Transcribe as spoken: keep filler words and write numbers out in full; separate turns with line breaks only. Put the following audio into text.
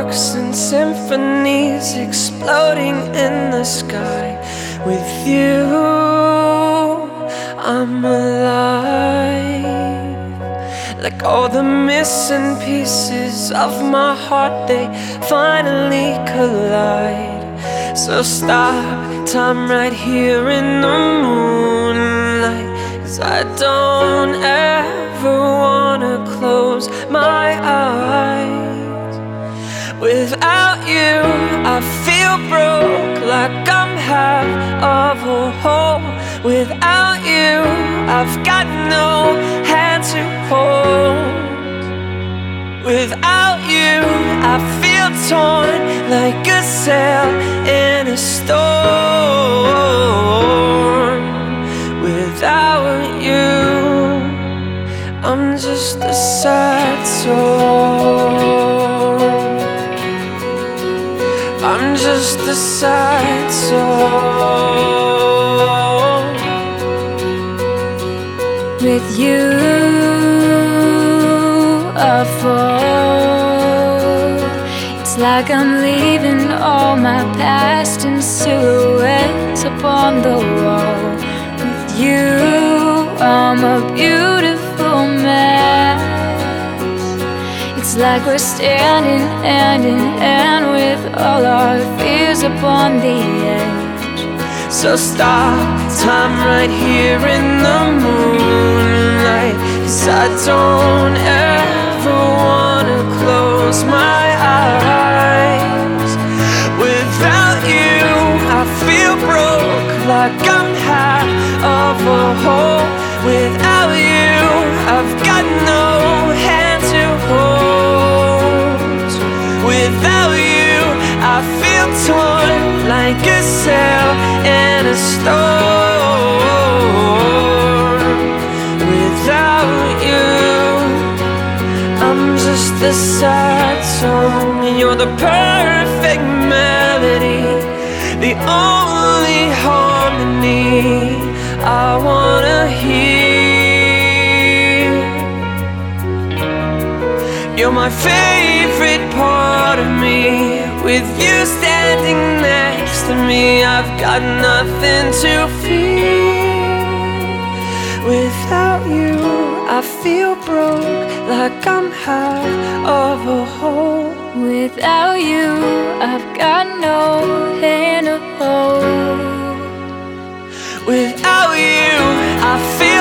fireworks and symphonies exploding in the sky. With you, I'm alive. Like all the missing pieces of my heart, they finally collide. So stop time right here in the moonlight, 'cause I don't ever wanna close my eyes. Without you, I feel broke, like I'm half of a whole. Without you, I've got no hand to hold. Without you, I feel torn like a sail in a storm. Without you, I'm just a sad soul. I'm just a sad soul.
With you, I fall. It's like I'm leaving all my past in silhouettes upon the wall. With you, I'm a beautiful mess. It's like we're standing hand in hand with all our fears upon the edge.
So stop time right here in the moonlight, 'cause I don't ever wanna close my eyes. Without you, I feel broke, like I'm half of a whole. Without you, I've got no hand to hold. Without you, I feel torn like a sail in a storm. Without you, I'm just a sad song, and you're the perfect melody, the only harmony I wanna hear. You're my favorite part of me. With you standing next to me, I've got nothing to fear. Without you, I feel broke, like I'm half of a whole.
Without you, I've got no hand to hold.
Without you, I feel